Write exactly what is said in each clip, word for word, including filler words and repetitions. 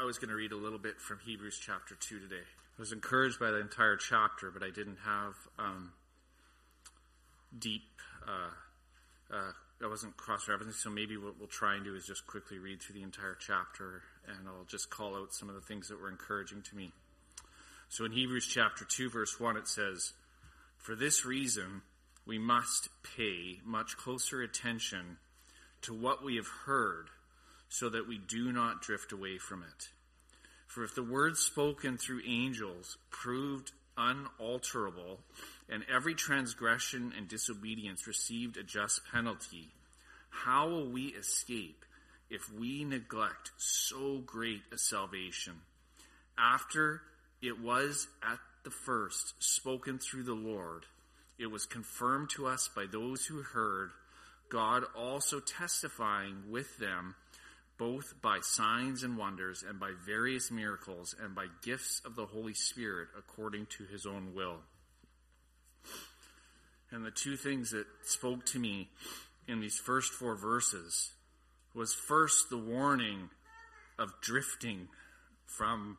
I was going to read a little bit from Hebrews chapter two today. I was encouraged by the entire chapter, but I didn't have um, deep, uh, uh, I wasn't cross-referencing, so maybe what we'll try and do is just quickly read through the entire chapter, and I'll just call out some of the things that were encouraging to me. So in Hebrews chapter two, verse one, it says, "For this reason, we must pay much closer attention to what we have heard, so that we do not drift away from it. For if the words spoken through angels proved unalterable, and every transgression and disobedience received a just penalty, how will we escape if we neglect so great a salvation? After it was at the first spoken through the Lord, it was confirmed to us by those who heard, God also testifying with them, both by signs and wonders, and by various miracles, and by gifts of the Holy Spirit, according to his own will." And the two things that spoke to me in these first four verses was first the warning of drifting from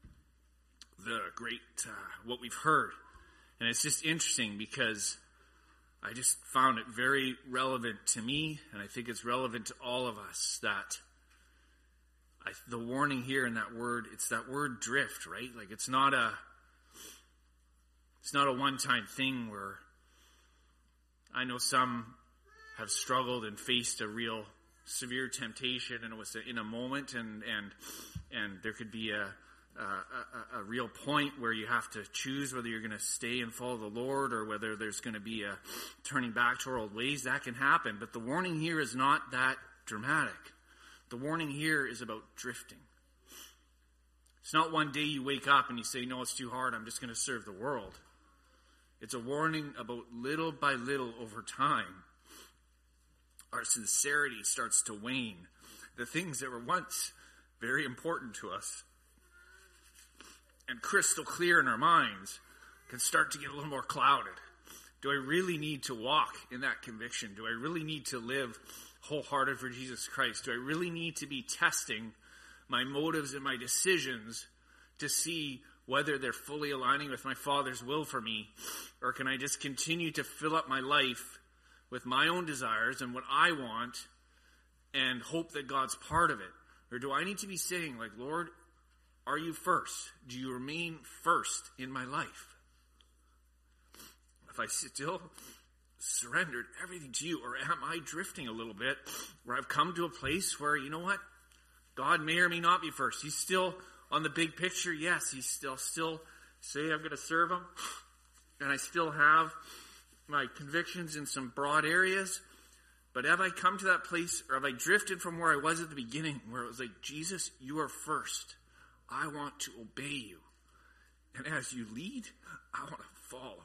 the great, uh, what we've heard. And it's just interesting because I just found it very relevant to me, and I think it's relevant to all of us, that I, the warning here in that word, it's that word drift, right? Like it's not a, it's not a one-time thing where I know some have struggled and faced a real severe temptation, and it was in a moment, and and and there could be a a, a, a real point where you have to choose whether you're going to stay and follow the Lord or whether there's going to be a turning back to our old ways. That can happen, but the warning here is not that dramatic. The warning here is about drifting. It's not one day you wake up and you say, no, it's too hard, I'm just going to serve the world. It's a warning about little by little over time, our sincerity starts to wane. The things that were once very important to us and crystal clear in our minds can start to get a little more clouded. Do I really need to walk in that conviction? Do I really need to live wholehearted for Jesus Christ? Do I really need to be testing my motives and my decisions to see whether they're fully aligning with my Father's will for me? Or can I just continue to fill up my life with my own desires and what I want and hope that God's part of it? Or do I need to be saying, like, Lord, are you first? Do you remain first in my life? If I still surrendered everything to you, or am I drifting a little bit where I've come to a place where, you know what, God may or may not be first. He's still on the big picture. Yes, he's still still say I'm going to serve him, and I still have my convictions in some broad areas. But have I come to that place, or have I drifted from where I was at the beginning, where it was like, Jesus, you are first. I want to obey you. And as you lead, I want to follow.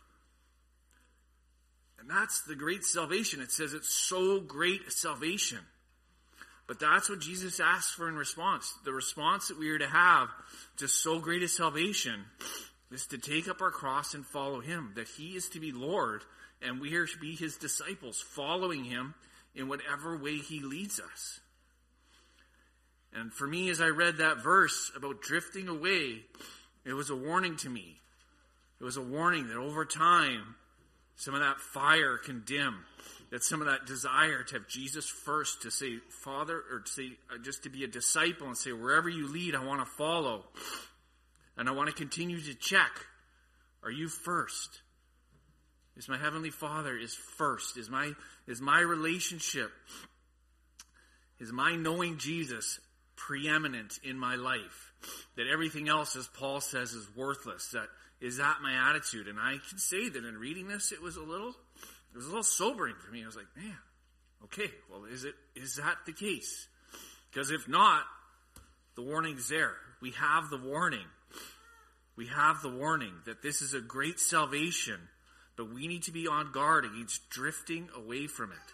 And that's the great salvation. It says it's so great a salvation. But that's what Jesus asks for in response. The response that we are to have to so great a salvation is to take up our cross and follow him. That he is to be Lord, and we are to be his disciples, following him in whatever way he leads us. And for me, as I read that verse about drifting away, it was a warning to me. It was a warning that over time, some of that fire can dim. That some of that desire to have Jesus first, to say, Father, or to say, uh, just to be a disciple and say, wherever you lead, I want to follow. And I want to continue to check. Are you first? Is my Heavenly Father is first? Is my, is my relationship, is my knowing Jesus preeminent in my life? That everything else, as Paul says, is worthless. That is that my attitude? And I can say that in reading this, it was a little, it was a little sobering for me. I was like, man, okay, well, is it, is that the case? Because if not, the warning's there. We have the warning. We have the warning that this is a great salvation, but we need to be on guard against drifting away from it.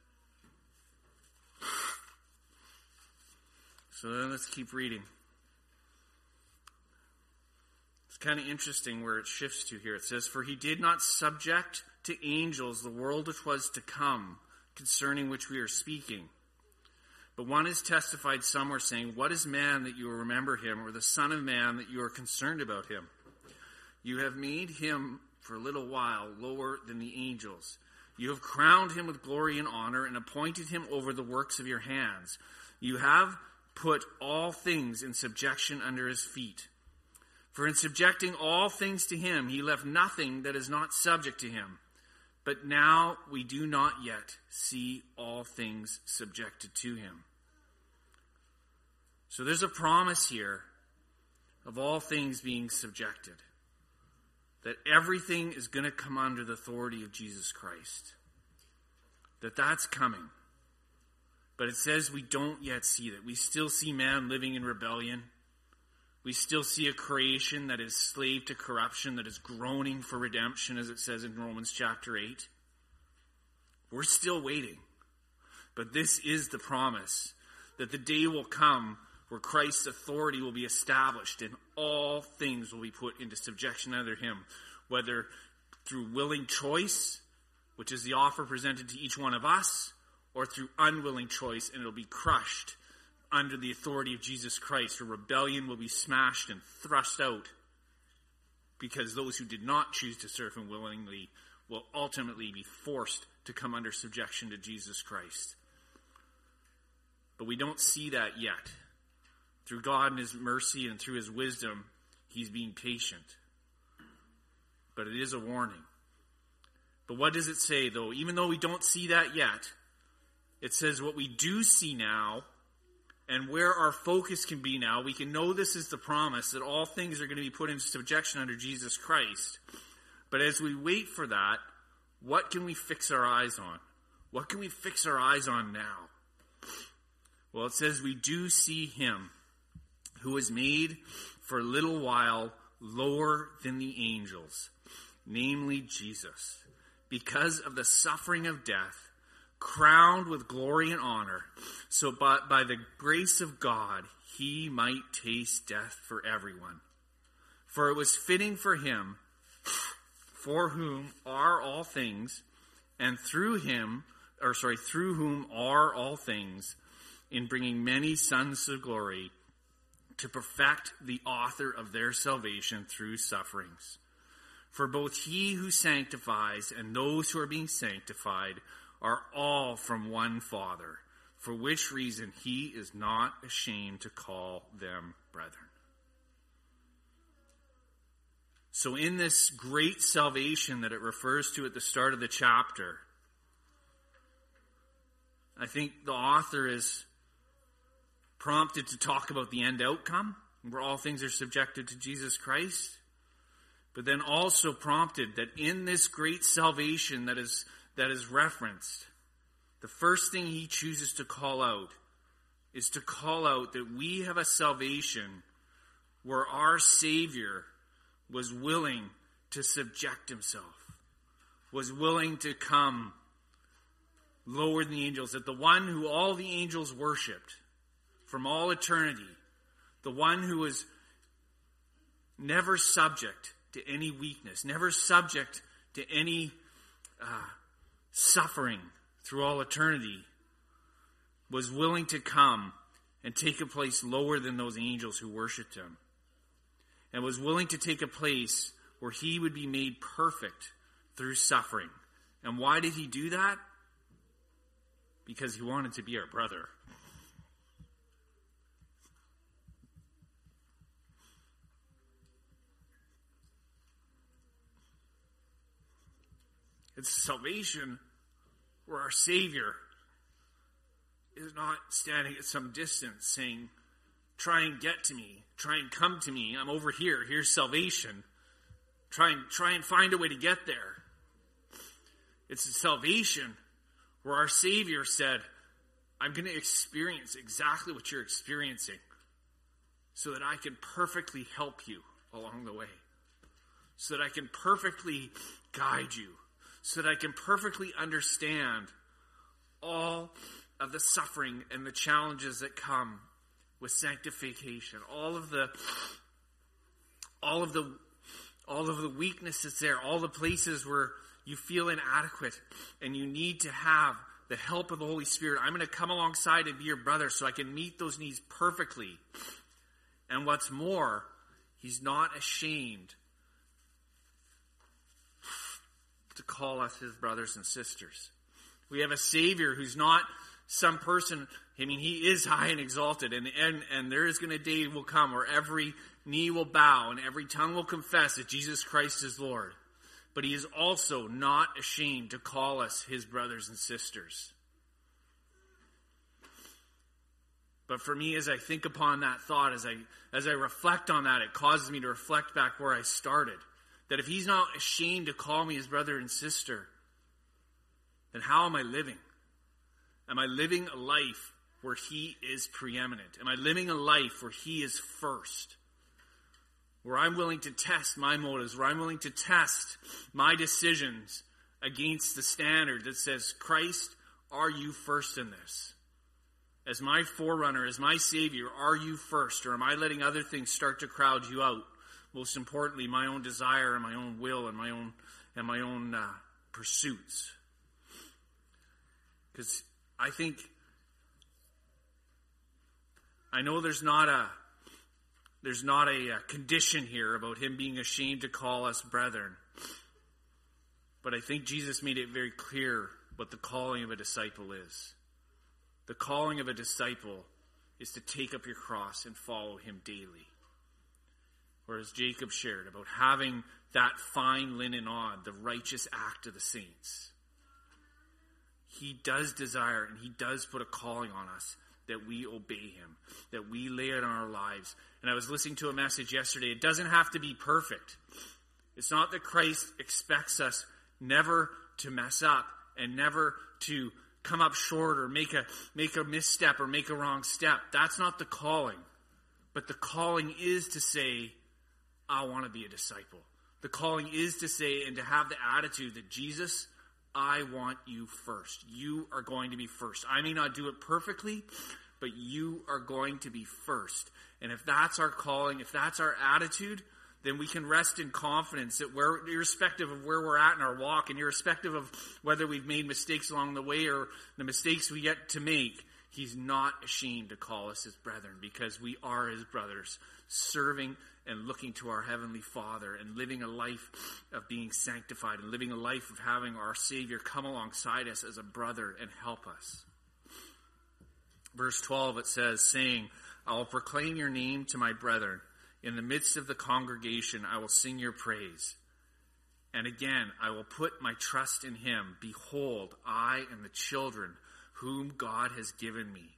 So then let's keep reading. It's kind of interesting where it shifts to here. It says, for he did not subject to angels the world which was to come, concerning which we are speaking. But one has testified somewhere saying, what is man that you will remember him, or the son of man that you are concerned about him? You have made him for a little while lower than the angels. You have crowned him with glory and honor and appointed him over the works of your hands. You have put all things in subjection under his feet. For in subjecting all things to him, he left nothing that is not subject to him. But now we do not yet see all things subjected to him. So there's a promise here of all things being subjected. That everything is going to come under the authority of Jesus Christ. That that's coming. But it says we don't yet see that. We still see man living in rebellion. We still see a creation that is slave to corruption, that is groaning for redemption, as it says in Romans chapter eight. We're still waiting. But this is the promise, that the day will come where Christ's authority will be established and all things will be put into subjection under him, whether through willing choice, which is the offer presented to each one of us, or through unwilling choice, and it'll be crushed under the authority of Jesus Christ. A rebellion will be smashed and thrust out, because those who did not choose to serve him willingly will ultimately be forced to come under subjection to Jesus Christ. But we don't see that yet. Through God and his mercy and through his wisdom, he's being patient. But it is a warning. But what does it say, though? Even though we don't see that yet, it says what we do see now, and where our focus can be now, we can know this is the promise, that all things are going to be put into subjection under Jesus Christ. But as we wait for that, what can we fix our eyes on? What can we fix our eyes on now? Well, it says we do see him who was made for a little while lower than the angels, namely Jesus, because of the suffering of death, crowned with glory and honor, so by, by the grace of God, he might taste death for everyone. For it was fitting for him, for whom are all things, and through him, or sorry, through whom are all things, in bringing many sons to glory, to perfect the author of their salvation through sufferings. For both he who sanctifies and those who are being sanctified are all from one Father, for which reason he is not ashamed to call them brethren. So in this great salvation that it refers to at the start of the chapter, I think the author is prompted to talk about the end outcome, where all things are subjected to Jesus Christ, but then also prompted that in this great salvation that is that is referenced, the first thing he chooses to call out is to call out that we have a salvation where our Savior was willing to subject himself, was willing to come lower than the angels, that the one who all the angels worshipped from all eternity, the one who was never subject to any weakness, never subject to any uh, suffering through all eternity, was willing to come and take a place lower than those angels who worshipped him, and was willing to take a place where he would be made perfect through suffering. And why did he do that? Because he wanted to be our brother. It's salvation where our Savior is not standing at some distance saying, try and get to me, try and come to me, I'm over here, here's salvation. Try and, try and find a way to get there. It's a salvation where our Savior said, I'm going to experience exactly what you're experiencing so that I can perfectly help you along the way. So that I can perfectly guide you. So that I can perfectly understand all of the suffering and the challenges that come with sanctification. All of the, all of the, all of the weaknesses there. All the places where you feel inadequate and you need to have the help of the Holy Spirit. I'm going to come alongside and be your brother so I can meet those needs perfectly. And what's more, he's not ashamed to call us his brothers and sisters. We have a Savior who's not some person. I mean, he is high and exalted, and and, and there is going to a day will come where every knee will bow and every tongue will confess that Jesus Christ is Lord. But he is also not ashamed to call us his brothers and sisters. But for me, as I think upon that thought, as I as I reflect on that, it causes me to reflect back where I started. That if he's not ashamed to call me his brother and sister, then how am I living? Am I living a life where he is preeminent? Am I living a life where he is first? Where I'm willing to test my motives, where I'm willing to test my decisions against the standard that says, Christ, are you first in this? As my forerunner, as my Savior, are you first? Or am I letting other things start to crowd you out? Most importantly, my own desire and my own will and my own and my own uh, pursuits. Because I think, I know there's not a there's not a, a condition here about him being ashamed to call us brethren. But I think Jesus made it very clear what the calling of a disciple is. The calling of a disciple is to take up your cross and follow him daily. Or as Jacob shared about having that fine linen on, the righteous act of the saints. He does desire and he does put a calling on us that we obey him, that we lay it on our lives. And I was listening to a message yesterday. It doesn't have to be perfect. It's not that Christ expects us never to mess up and never to come up short or make a make a misstep or make a wrong step. That's not the calling. But the calling is to say, I want to be a disciple. The calling is to say and to have the attitude that Jesus, I want you first. You are going to be first. I may not do it perfectly, but you are going to be first. And if that's our calling, if that's our attitude, then we can rest in confidence that we're, irrespective of where we're at in our walk and irrespective of whether we've made mistakes along the way or the mistakes we yet to make, he's not ashamed to call us his brethren because we are his brothers, serving and looking to our Heavenly Father and living a life of being sanctified and living a life of having our Savior come alongside us as a brother and help us. Verse twelve, it says, saying, I will proclaim your name to my brethren. In the midst of the congregation, I will sing your praise. And again, I will put my trust in him. Behold, I and the children whom God has given me.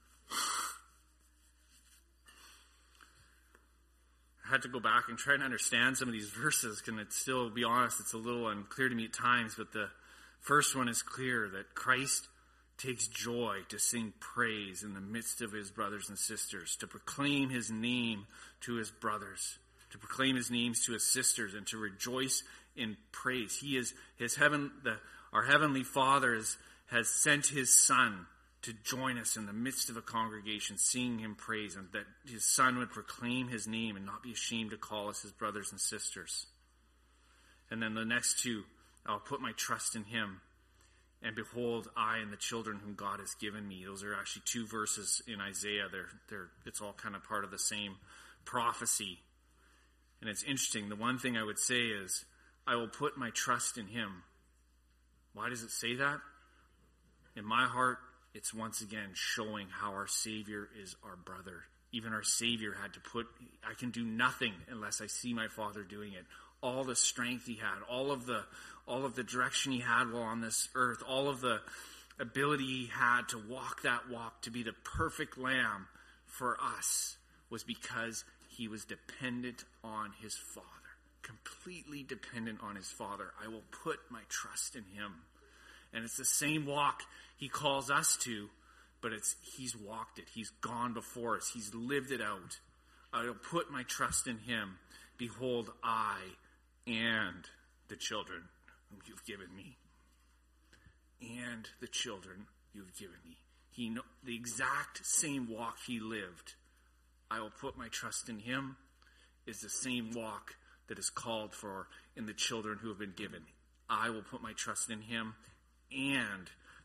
I had to go back and try and understand some of these verses. Can it still be honest? It's a little unclear to me at times, but the first one is clear that Christ takes joy to sing praise in the midst of his brothers and sisters, to proclaim his name to his brothers, to proclaim his names to his sisters, and to rejoice in praise. He is his heaven. The, our heavenly Father is, has sent his Son to join us in the midst of a congregation, singing him praise, and that his Son would proclaim his name and not be ashamed to call us his brothers and sisters. And then the next two, I'll put my trust in him. And behold, I and the children whom God has given me. Those are actually two verses in Isaiah. They're, they're, it's all kind of part of the same prophecy. And it's interesting. The one thing I would say is, I will put my trust in him. Why does it say that? In my heart, it's once again showing how our Savior is our brother. Even our Savior had to put, I can do nothing unless I see my Father doing it. All the strength he had, all of the all of the direction he had while on this earth, all of the ability he had to walk that walk, to be the perfect lamb for us, was because he was dependent on his Father. Completely dependent on his Father. I will put my trust in him. And it's the same walk he calls us to, but it's he's walked it. He's gone before us. He's lived it out. I will put my trust in him. Behold, I and the children whom you've given me. And the children you've given me. He know, the exact same walk he lived. I will put my trust in him is the same walk that is called for in the children who have been given. I will put my trust in him and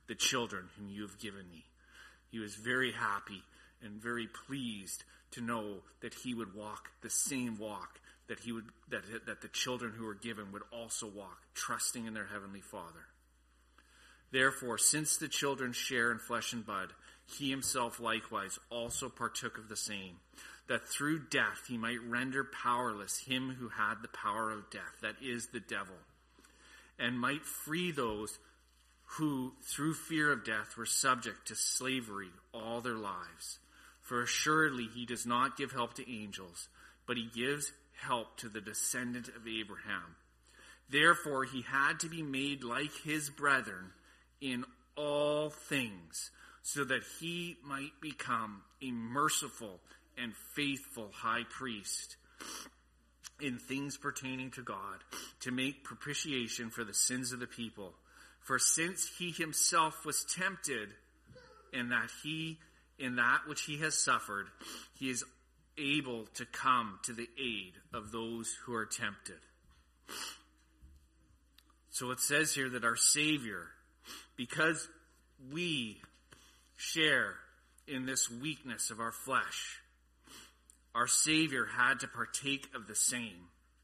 the children whom you have given me. He was very happy and very pleased to know that he would walk the same walk that he would that that the children who were given would also walk, trusting in their heavenly Father. Therefore, since the children share in flesh and blood, he himself likewise also partook of the same, that through death he might render powerless him who had the power of death, that is, the devil, and might free those who, through fear of death, were subject to slavery all their lives. For assuredly he does not give help to angels, but he gives help to the descendant of Abraham. Therefore he had to be made like his brethren in all things, so that he might become a merciful and faithful high priest in things pertaining to God, to make propitiation for the sins of the people. For since he himself was tempted in that he in that which he has suffered, he is able to come to the aid of those who are tempted. So it says here that our Savior, because we share in this weakness of our flesh, our Savior had to partake of the same.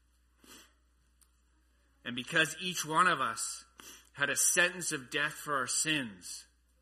And because each one of us had a sentence of death for our sins,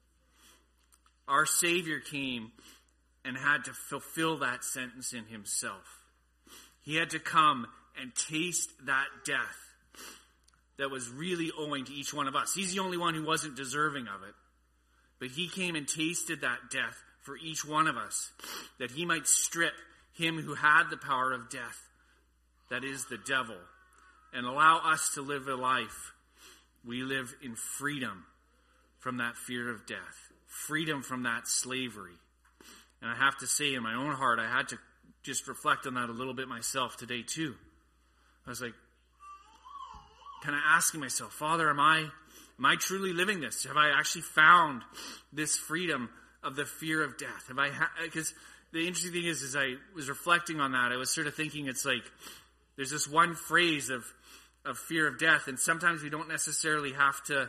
our Savior came and had to fulfill that sentence in himself. He had to come and taste that death that was really owing to each one of us. He's the only one who wasn't deserving of it. But he came and tasted that death for each one of us, that he might strip him who had the power of death, that is the devil, and allow us to live a life. We live in freedom from that fear of death, freedom from that slavery. And I have to say, in my own heart, I had to just reflect on that a little bit myself today too. I was like, kind of asking myself, Father, am I, am I truly living this? Have I actually found this freedom of the fear of death? Have I? Because ha- the interesting thing is, as I was reflecting on that, I was sort of thinking, it's like there's this one phrase of of fear of death, and sometimes we don't necessarily have to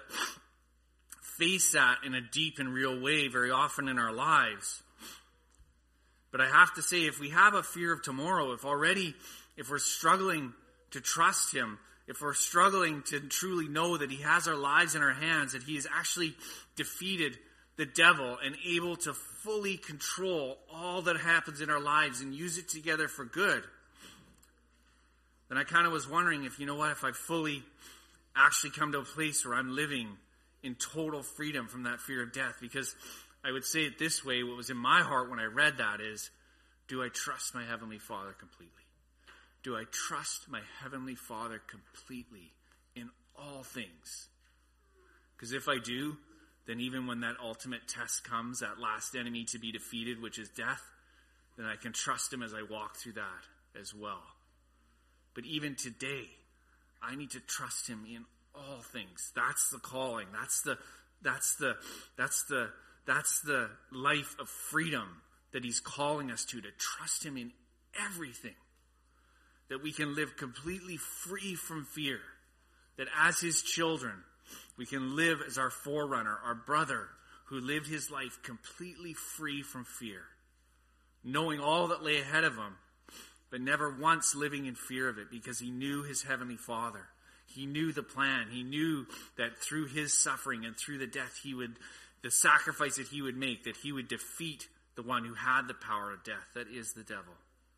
face that in a deep and real way very often in our lives. But I have to say, if we have a fear of tomorrow, if already, if we're struggling to trust him, if we're struggling to truly know that he has our lives in our hands, that he has actually defeated the devil and able to fully control all that happens in our lives and use it together for good, then I kind of was wondering if, you know what, if I fully actually come to a place where I'm living in total freedom from that fear of death. Because I would say it this way, what was in my heart when I read that is, do I trust my Heavenly Father completely? Do I trust my Heavenly Father completely in all things? Because if I do, then even when that ultimate test comes, that last enemy to be defeated, which is death, then I can trust him as I walk through that as well. But even today, I need to trust him in all things. That's the calling. That's the that's the that's the that's the life of freedom that he's calling us to, to trust him in everything. That we can live completely free from fear. That as his children, we can live as our forerunner, our brother, who lived his life completely free from fear. Knowing all that lay ahead of him, but never once living in fear of it, because he knew his Heavenly Father. He knew the plan. He knew that through his suffering and through the death he would, the sacrifice that he would make, that he would defeat the one who had the power of death, that is the devil.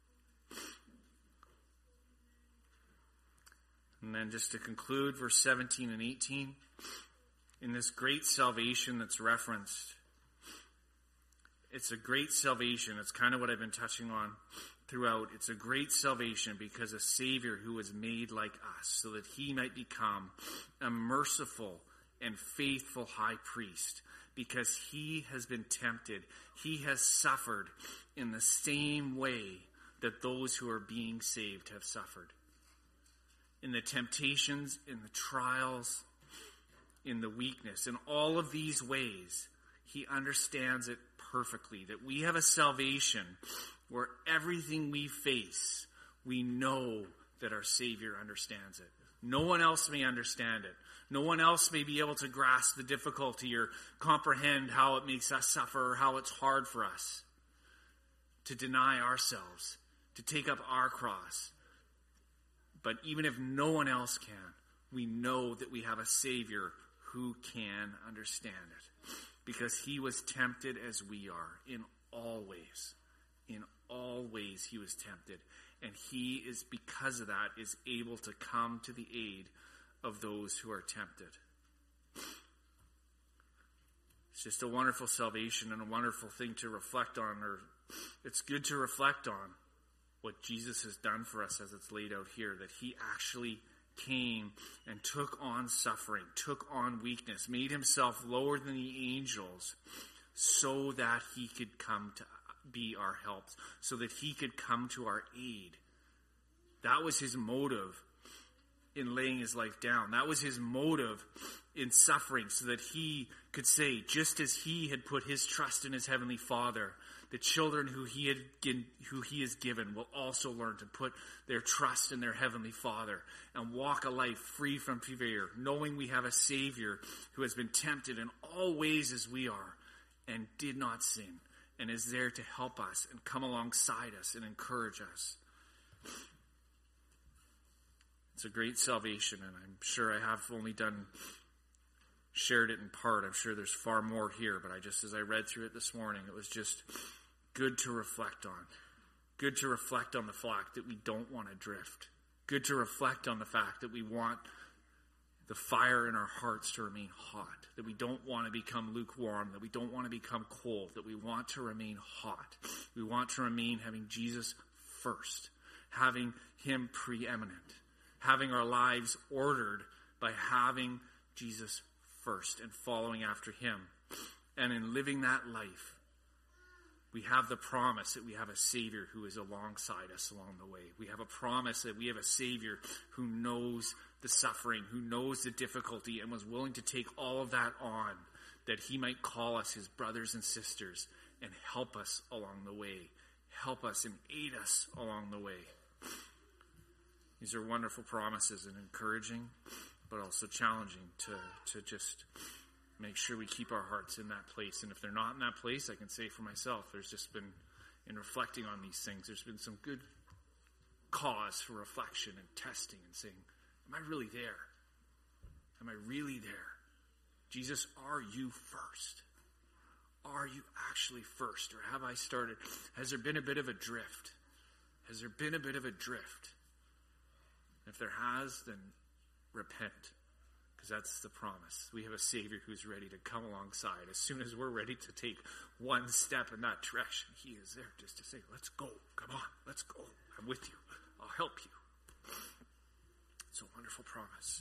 And then just to conclude, verse seventeen and eighteen, in this great salvation that's referenced, it's a great salvation. It's kind of what I've been touching on throughout. It's a great salvation because a Savior who was made like us, so that he might become a merciful and faithful high priest, because he has been tempted. He has suffered in the same way that those who are being saved have suffered. In the temptations, in the trials, in the weakness, in all of these ways, he understands it perfectly. That we have a salvation where everything we face, we know that our Savior understands it. No one else may understand it. No one else may be able to grasp the difficulty or comprehend how it makes us suffer or how it's hard for us to deny ourselves, to take up our cross. But even if no one else can, we know that we have a Savior who can understand it. Because he was tempted as we are in all ways. In all ways he was tempted. And he is, because of that, is able to come to the aid of those who are tempted. It's just a wonderful salvation and a wonderful thing to reflect on. Or it's good to reflect on what Jesus has done for us as it's laid out here. That he actually came and took on suffering, took on weakness, made himself lower than the angels so that he could come to be our help, so that he could come to our aid. That was his motive in laying his life down. That was his motive in suffering, so that he could say, just as he had put his trust in his heavenly Father, the children who he had given, who he has given will also learn to put their trust in their heavenly Father and walk a life free from fear, knowing we have a Savior who has been tempted in all ways as we are and did not sin and is there to help us and come alongside us and encourage us. It's a great salvation, and I'm sure I have only done shared it in part. I'm sure there's far more here, but I just, as I read through it this morning, it was just good to reflect on. Good to reflect on the fact that we don't want to drift. Good to reflect on the fact that we want the fire in our hearts to remain hot. That we don't want to become lukewarm. That we don't want to become cold. That we want to remain hot. We want to remain having Jesus first. Having him preeminent. Having our lives ordered by having Jesus first and following after him. And in living that life, we have the promise that we have a Savior who is alongside us along the way. We have a promise that we have a Savior who knows the suffering, who knows the difficulty, and was willing to take all of that on, that he might call us his brothers and sisters and help us along the way. Help us and aid us along the way. These are wonderful promises and encouraging, but also challenging to, to just make sure we keep our hearts in that place. And if they're not in that place, I can say for myself, there's just been, in reflecting on these things, there's been some good cause for reflection and testing and saying, am I really there? Am I really there? Jesus, are you first? Are you actually first? Or have I started? Has there been a bit of a drift? Has there been a bit of a drift? If there has, then repent. Because that's the promise. We have a Savior who's ready to come alongside. As soon as we're ready to take one step in that direction, he is there just to say, let's go. Come on, let's go. I'm with you. I'll help you. It's a wonderful promise.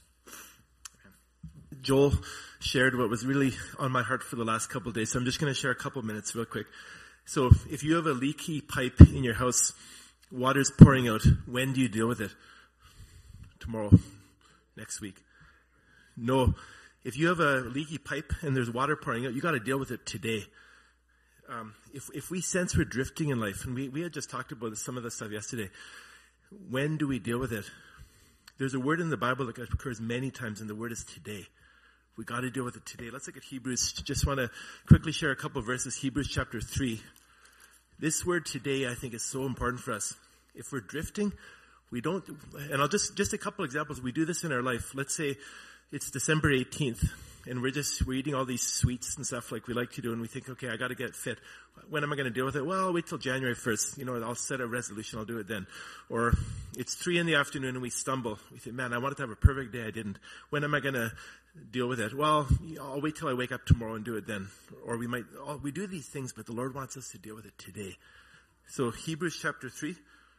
Amen. Joel shared what was really on my heart for the last couple of days. So I'm just going to share a couple of minutes real quick. So if you have a leaky pipe in your house, water's pouring out, when do you deal with it? Tomorrow, next week. No, if you have a leaky pipe and there's water pouring out, you got to deal with it today. Um, if if we sense we're drifting in life, and we, we had just talked about this, some of this stuff yesterday, when do we deal with it? There's a word in the Bible that occurs many times, and the word is today. We got to deal with it today. Let's look at Hebrews. Just want to quickly share a couple of verses. Hebrews chapter three. This word today, I think, is so important for us. If we're drifting, we don't, and I'll just, just a couple examples. We do this in our life. Let's say it's December eighteenth and we're just, we're eating all these sweets and stuff like we like to do. And we think, okay, I got to get fit. When am I going to deal with it? Well, I'll wait till January first. You know, I'll set a resolution. I'll do it then. Or it's three in the afternoon and we stumble. We think, man, I wanted to have a perfect day. I didn't. When am I going to deal with it? Well, I'll wait till I wake up tomorrow and do it then. Or we might, oh, we do these things, but the Lord wants us to deal with it today. So Hebrews chapter three.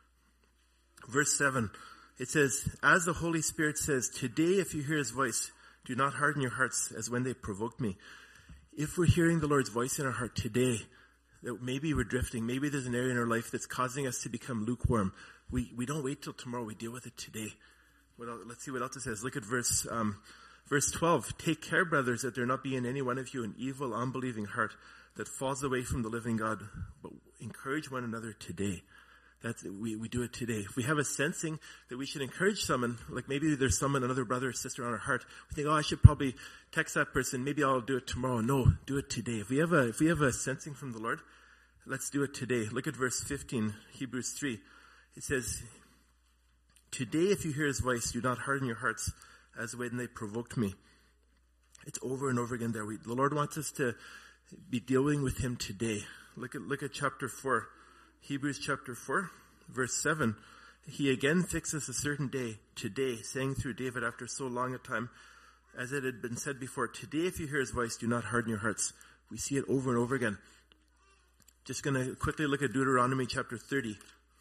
Verse seven, it says, as the Holy Spirit says, today if you hear his voice, do not harden your hearts as when they provoked me. If we're hearing the Lord's voice in our heart today, that maybe we're drifting, maybe there's an area in our life that's causing us to become lukewarm, we, we don't wait till tomorrow, we deal with it today. What else, let's see what else it says. Look at verse, um, verse twelve. Take care, brothers, that there not be in any one of you an evil, unbelieving heart that falls away from the living God, but encourage one another today. That's, we, we do it today. If we have a sensing that we should encourage someone, like maybe there's someone, another brother or sister on our heart, we think, oh, I should probably text that person. Maybe I'll do it tomorrow. No, do it today. If we have a, if we have a sensing from the Lord, let's do it today. Look at verse fifteen, Hebrews three. It says, today if you hear his voice, do not harden your hearts as when they provoked me. It's over and over again there. We, the Lord wants us to be dealing with him today. Look at, look at chapter four. Hebrews chapter four, verse seven. He again fixes a certain day, today, saying through David after so long a time, as it had been said before, today if you hear his voice, do not harden your hearts. We see it over and over again. Just going to quickly look at Deuteronomy chapter thirty.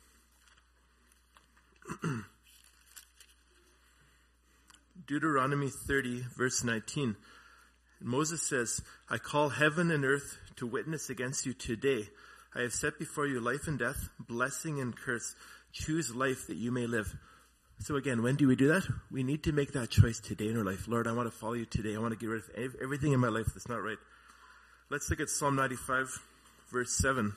Deuteronomy thirty, verse nineteen. Moses says, I call heaven and earth to witness against you today. I have set before you life and death, blessing and curse. Choose life that you may live. So again, when do we do that? We need to make that choice today in our life. Lord, I want to follow you today. I want to get rid of everything in my life that's not right. Let's look at Psalm ninety-five, verse seven.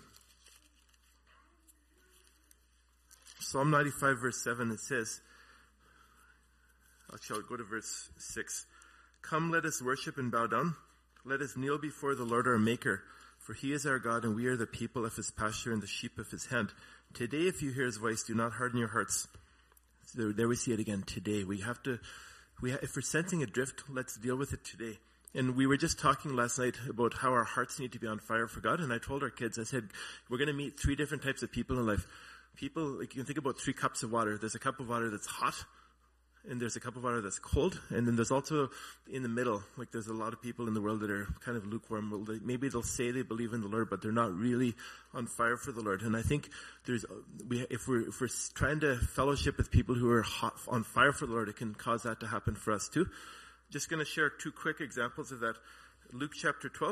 Psalm ninety-five, verse seven, it says, Actually, I'll go to verse six. Come, let us worship and bow down. Let us kneel before the Lord our Maker. For he is our God, and we are the people of his pasture and the sheep of his hand. Today, if you hear his voice, do not harden your hearts. So there, there we see it again. Today, we have to. We ha- if we're sensing a drift, let's deal with it today. And we were just talking last night about how our hearts need to be on fire for God. And I told our kids, I said, we're going to meet three different types of people in life. People, like you can think about three cups of water. There's a cup of water that's hot, and there's a cup of water that's cold, and then there's also in the middle, like there's a lot of people in the world that are kind of lukewarm. Maybe they'll say they believe in the Lord, but they're not really on fire for the Lord. And I think there's, we, if we're, if we're trying to fellowship with people who are hot, on fire for the Lord, it can cause that to happen for us too. Just going to share two quick examples of that. Luke chapter twelve.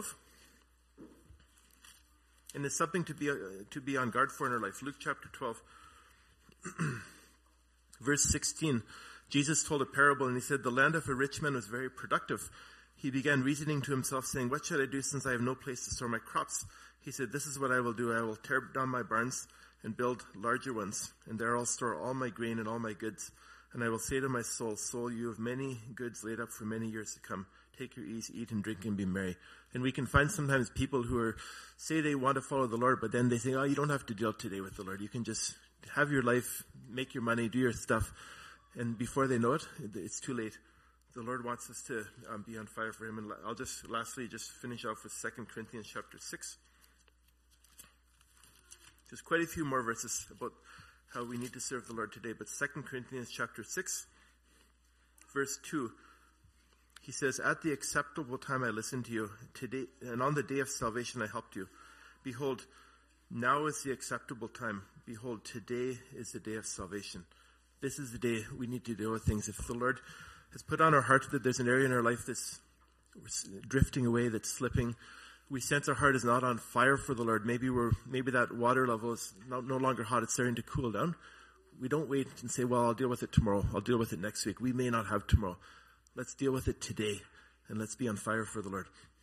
And it's something to be, uh, to be on guard for in our life. Luke chapter twelve, verse sixteen. Jesus told a parable, and he said, the land of a rich man was very productive. He began reasoning to himself, saying, what shall I do since I have no place to store my crops? He said, this is what I will do. I will tear down my barns and build larger ones, and there I'll store all my grain and all my goods. And I will say to my soul, soul, you have many goods laid up for many years to come. Take your ease, eat and drink and be merry. And we can find sometimes people who are say they want to follow the Lord, but then they think, oh, you don't have to deal today with the Lord. You can just have your life, make your money, do your stuff. And before they know it, it's too late. The Lord wants us to um, be on fire for him. And I'll just lastly just finish off with Second Corinthians chapter six. There's quite a few more verses about how we need to serve the Lord today. But Second Corinthians chapter six, verse two, he says, at the acceptable time I listened to you, today, and on the day of salvation I helped you. Behold, now is the acceptable time. Behold, today is the day of salvation. This is the day we need to deal with things. If the Lord has put on our heart that there's an area in our life that's drifting away, that's slipping, we sense our heart is not on fire for the Lord. Maybe we're maybe that water level is no, no longer hot. It's starting to cool down. We don't wait and say, well, I'll deal with it tomorrow. I'll deal with it next week. We may not have tomorrow. Let's deal with it today, and let's be on fire for the Lord.